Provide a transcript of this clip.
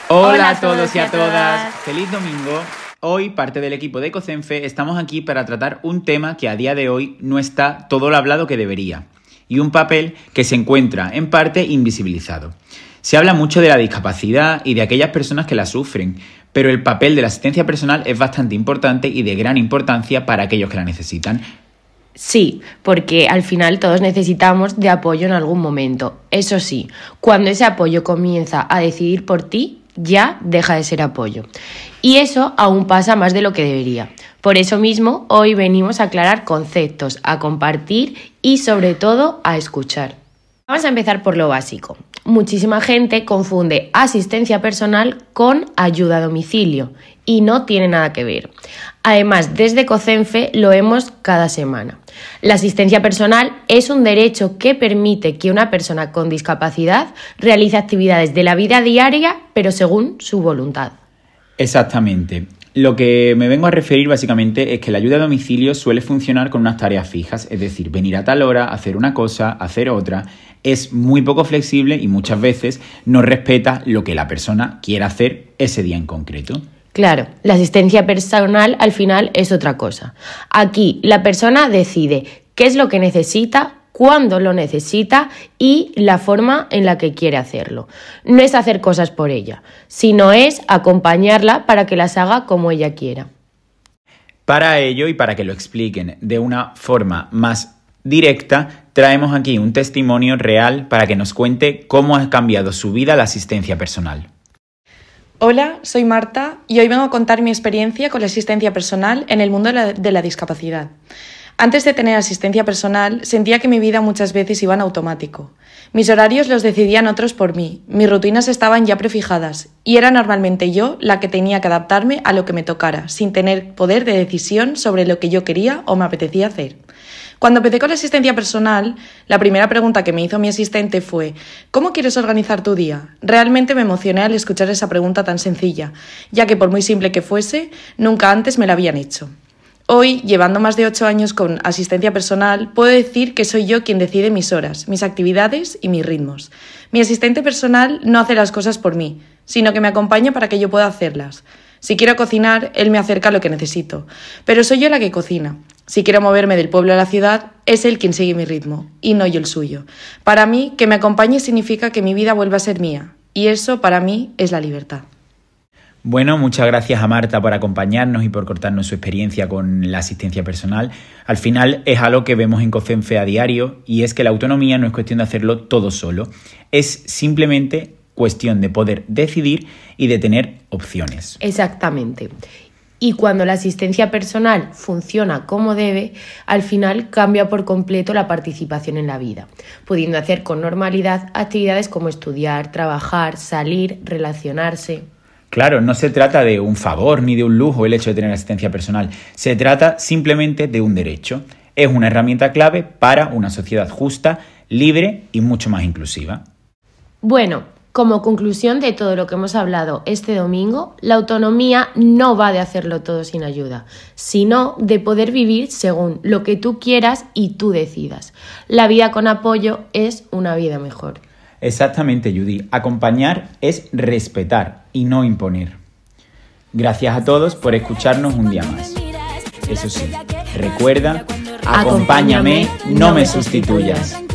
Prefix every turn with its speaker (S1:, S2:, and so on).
S1: Hola a todos y a todas, feliz domingo. Hoy, parte del equipo de Ecocenfe, estamos aquí para tratar un tema que a día de hoy no está todo lo hablado que debería y un papel que se encuentra en parte invisibilizado. Se habla mucho de la discapacidad y de aquellas personas que la sufren, pero el papel de la asistencia personal es bastante importante y de gran importancia para aquellos que la necesitan.
S2: Sí, porque al final todos necesitamos de apoyo en algún momento. Eso sí, cuando ese apoyo comienza a decidir por ti, ya deja de ser apoyo. Y eso aún pasa más de lo que debería. Por eso mismo, hoy venimos a aclarar conceptos, a compartir y sobre todo a escuchar. Vamos a empezar por lo básico. Muchísima gente confunde asistencia personal con ayuda a domicilio y no tiene nada que ver. Además, desde Ecocenfe lo vemos cada semana. La asistencia personal es un derecho que permite que una persona con discapacidad realice actividades de la vida diaria, pero según su voluntad.
S1: Exactamente. Lo que me vengo a referir básicamente es que la ayuda a domicilio suele funcionar con unas tareas fijas, es decir, venir a tal hora, hacer una cosa, hacer otra. Es muy poco flexible y muchas veces no respeta lo que la persona quiera hacer ese día en concreto.
S2: Claro, la asistencia personal al final es otra cosa. Aquí la persona decide qué es lo que necesita, cuándo lo necesita y la forma en la que quiere hacerlo. No es hacer cosas por ella, sino es acompañarla para que las haga como ella quiera.
S1: Para ello y para que lo expliquen de una forma más directa, traemos aquí un testimonio real para que nos cuente cómo ha cambiado su vida la asistencia personal.
S3: Hola, soy Marta y hoy vengo a contar mi experiencia con la asistencia personal en el mundo de la discapacidad. Antes de tener asistencia personal, sentía que mi vida muchas veces iba en automático. Mis horarios los decidían otros por mí, mis rutinas estaban ya prefijadas y era normalmente yo la que tenía que adaptarme a lo que me tocara, sin tener poder de decisión sobre lo que yo quería o me apetecía hacer. Cuando empecé con la asistencia personal, la primera pregunta que me hizo mi asistente fue ¿cómo quieres organizar tu día? Realmente me emocioné al escuchar esa pregunta tan sencilla, ya que por muy simple que fuese, nunca antes me la habían hecho. Hoy, llevando más de 8 años con asistencia personal, puedo decir que soy yo quien decide mis horas, mis actividades y mis ritmos. Mi asistente personal no hace las cosas por mí, sino que me acompaña para que yo pueda hacerlas. Si quiero cocinar, él me acerca a lo que necesito, pero soy yo la que cocina. Si quiero moverme del pueblo a la ciudad, es él quien sigue mi ritmo, y no yo el suyo. Para mí, que me acompañe significa que mi vida vuelva a ser mía, y eso para mí es la libertad.
S1: Bueno, muchas gracias a Marta por acompañarnos y por contarnos su experiencia con la asistencia personal. Al final es algo que vemos en Ecocenfe a diario y es que la autonomía no es cuestión de hacerlo todo solo. Es simplemente cuestión de poder decidir y de tener opciones.
S2: Exactamente. Y cuando la asistencia personal funciona como debe, al final cambia por completo la participación en la vida, pudiendo hacer con normalidad actividades como estudiar, trabajar, salir, relacionarse.
S1: Claro, no se trata de un favor ni de un lujo el hecho de tener asistencia personal, se trata simplemente de un derecho. Es una herramienta clave para una sociedad justa, libre y mucho más inclusiva.
S2: Bueno, como conclusión de todo lo que hemos hablado este domingo, la autonomía no va de hacerlo todo sin ayuda, sino de poder vivir según lo que tú quieras y tú decidas. La vida con apoyo es una vida mejor.
S1: Exactamente, Judy. Acompañar es respetar y no imponer. Gracias a todos por escucharnos un día más. Eso sí, recuerda, acompáñame, no me sustituyas.